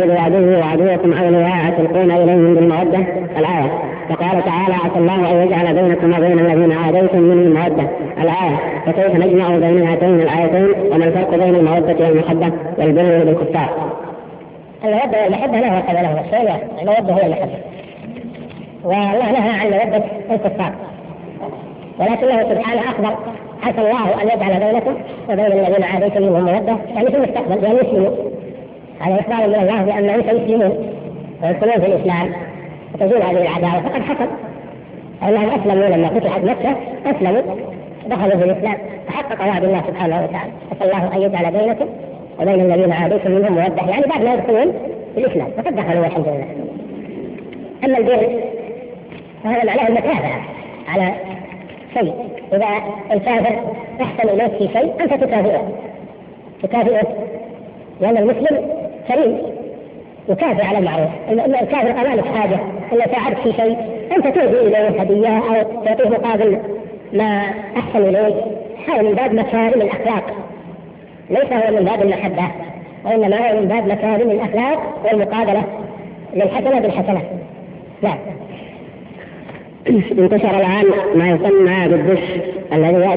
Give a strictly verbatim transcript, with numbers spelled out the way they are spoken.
تتخذوا عدوي وعدوكم أولياء تلقون إليهم بالمودة الآية. وقال تعالى عسى الله أن يجعل بينكم وبين الذين عاديتم منهم المودة الآية. فكيف نجمع بين هاتين الآيتين؟ وما الفرق بين المودة والمحبة والبر بالكفار؟ المودة والمحبة لا فرق بينهما، الشيء المودة هي المحبة، والله نهى عن مودة الكفار، ولكنه سبحانه أخبر عسى الله أن يجعل بينكم وبين الذين عاديتم منهم مودة، يعني في المستقبل بأن يسلموا. هذا إخبار من الله بأنهم سيسلمون ويدخلون في الإسلام وتزول هذه العداوة، فقد حصل أنهم أسلموا لما فتحت مكة، أسلموا دخلوا في الإسلام، تحقق وعد الله سبحانه وتعالى عسى الله أن يجعل بينكم وبين الذين عاديتم منهم مودة، يعني بعد ما يدخلون في الإسلام وقد دخلوا والحمد لله. أما البر فهذا معناه المتابعة على شيء، إذا الكافر أحسن إليك في شيء أنت تكافئه تكافئه لأن المسلم كريم يكافئ على المعروف. الكافر أمامك حاجة إلا ساعدك في شيء أنت تهدي إليه هدية أو تعطيه مقابل ما أحسن إليك، هذا من باب مكارم الأخلاق، ليس هو من باب المحبة، وإنما هو من باب مكارم الأخلاق والمقابلة للحسنة بالحسنة. لا انتشر الآن ما يسمى بالدش الذي